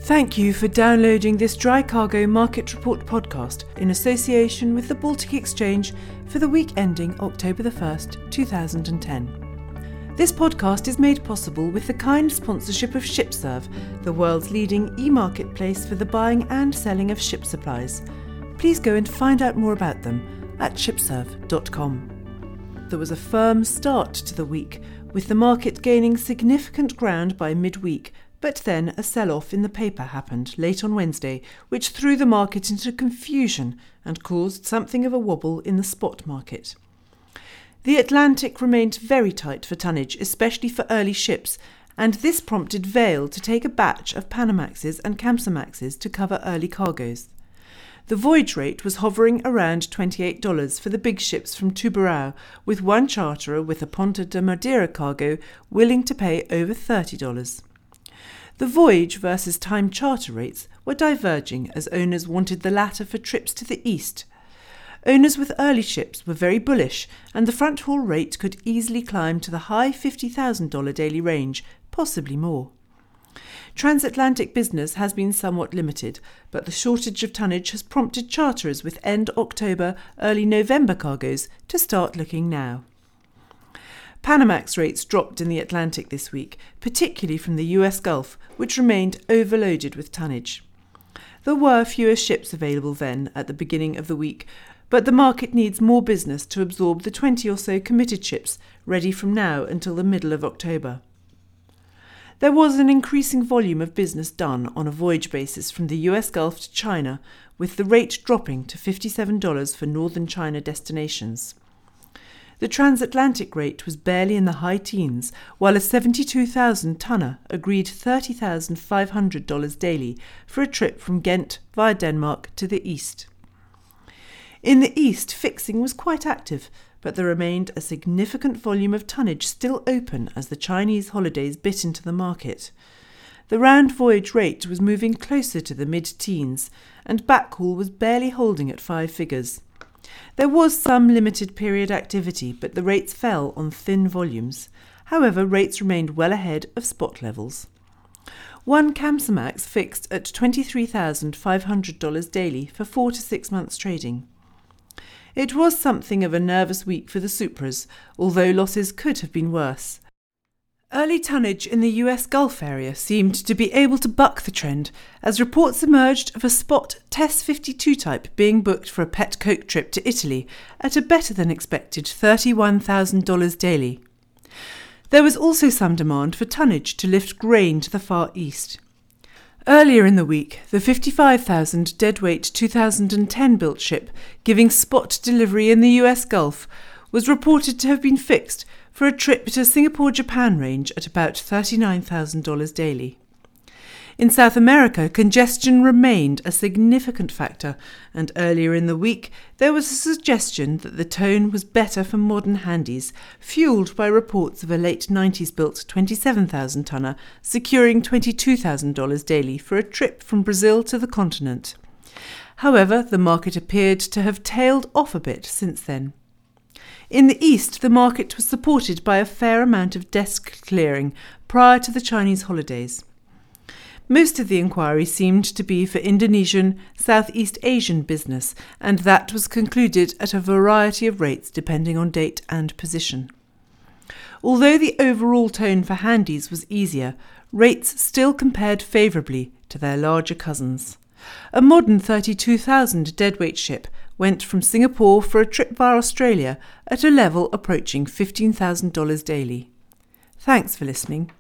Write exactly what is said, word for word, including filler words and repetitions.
Thank you for downloading this Dry Cargo Market Report podcast in association with the Baltic Exchange for the week ending October the first, two thousand ten. This podcast is made possible with the kind sponsorship of ShipServe, the world's leading e-marketplace for the buying and selling of ship supplies. Please go and find out more about them at shipserve dot com. There was a firm start to the week, with the market gaining significant ground by midweek, but then a sell-off in the paper happened late on Wednesday, which threw the market into confusion and caused something of a wobble in the spot market. The Atlantic remained very tight for tonnage, especially for early ships, and this prompted Vale to take a batch of Panamaxes and Kamsarmaxes to cover early cargoes. The voyage rate was hovering around twenty-eight dollars for the big ships from Tubarão, with one charterer with a Ponta de Madeira cargo willing to pay over thirty dollars. The voyage versus time charter rates were diverging as owners wanted the latter for trips to the east. Owners with early ships were very bullish, and the front haul rate could easily climb to the high fifty thousand dollars daily range, possibly more. Transatlantic business has been somewhat limited, but the shortage of tonnage has prompted charterers with end October, early November cargoes to start looking now. Panamax rates dropped in the Atlantic this week, particularly from the U S Gulf, which remained overloaded with tonnage. There were fewer ships available then at the beginning of the week, but the market needs more business to absorb the twenty or so committed ships ready from now until the middle of October. There was an increasing volume of business done on a voyage basis from the U S Gulf to China, with the rate dropping to fifty-seven dollars for northern China destinations. The transatlantic rate was barely in the high teens, while a seventy-two thousand tonner agreed thirty thousand five hundred dollars daily for a trip from Ghent via Denmark to the east. In the east, fixing was quite active, but there remained a significant volume of tonnage still open as the Chinese holidays bit into the market. The round voyage rate was moving closer to the mid-teens, and backhaul was barely holding at five figures. There was some limited period activity, but the rates fell on thin volumes. However, rates remained well ahead of spot levels. One Kamsarmax fixed at twenty-three thousand five hundred dollars daily for four to six months trading. It was something of a nervous week for the Supras, although losses could have been worse. Early tonnage in the U S Gulf area seemed to be able to buck the trend, as reports emerged of a spot T E S fifty-two type being booked for a pet coke trip to Italy at a better-than-expected thirty-one thousand dollars daily. There was also some demand for tonnage to lift grain to the Far East. Earlier in the week, the fifty-five thousand deadweight two thousand ten built ship giving spot delivery in the U S Gulf was reported to have been fixed for a trip to Singapore-Japan range at about thirty-nine thousand dollars daily. In South America, congestion remained a significant factor, and earlier in the week there was a suggestion that the tone was better for modern handies, fuelled by reports of a late nineties built twenty-seven thousand tonner securing twenty-two thousand dollars daily for a trip from Brazil to the continent. However, the market appeared to have tailed off a bit since then. In the east, the market was supported by a fair amount of desk clearing prior to the Chinese holidays. Most of the inquiry seemed to be for Indonesian, Southeast Asian business, and that was concluded at a variety of rates depending on date and position. Although the overall tone for handies was easier, rates still compared favourably to their larger cousins. A modern thirty-two thousand deadweight ship went from Singapore for a trip via Australia at a level approaching fifteen thousand dollars daily. Thanks for listening.